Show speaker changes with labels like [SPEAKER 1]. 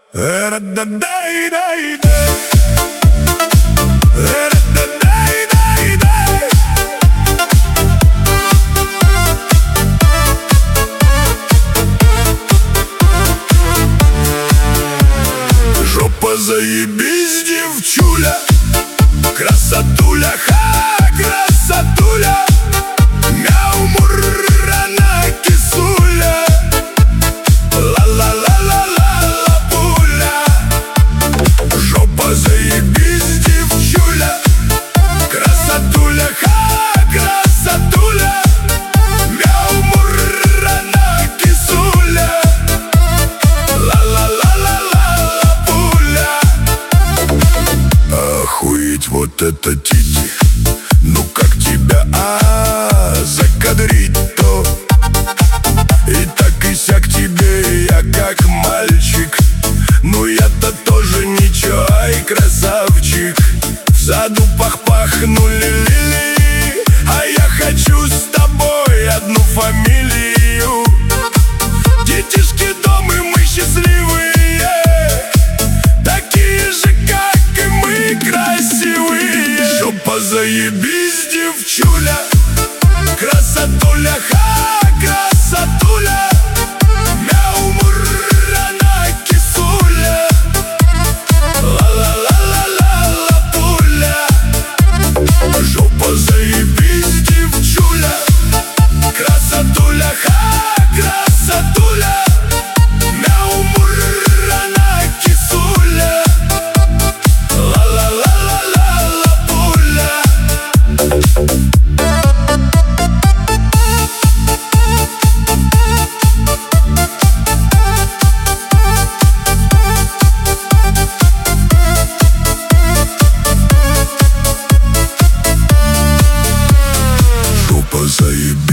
[SPEAKER 1] Жопа заебись, девчуля, красотуля, ха, красотуля, мяу, муррана, кисуля, ла-ла-ла-ла-ла-ла, пуля. Жопа заебись, девчуля, красотуля, ха, красотуля, мяу, муррана, кисуля, ла-ла-ла-ла-ла-ла, пуля. Охуеть, вот это тити, ну как тебя, закадрить-то? И так и сяк тебе, я как мальчик, ну я-то тоже ничего, ай, красавчик. В саду пахнули лилии, а я хочу с тобой одну фамилию. Детишки дома, и мы счастливые, такие же, как и мы, красивые. Жопа заебись, девчуля, красотуля, ха, красотуля, мяу, муррана, кисуля, ла-ла-ла-ла-ла-ла, пуля. Жопа заебись, девчуля, красотуля, ха, красотуля, мяу, муррана, кисуля, ла-ла-ла-ла-ла-ла, пуля. Жопа заебись.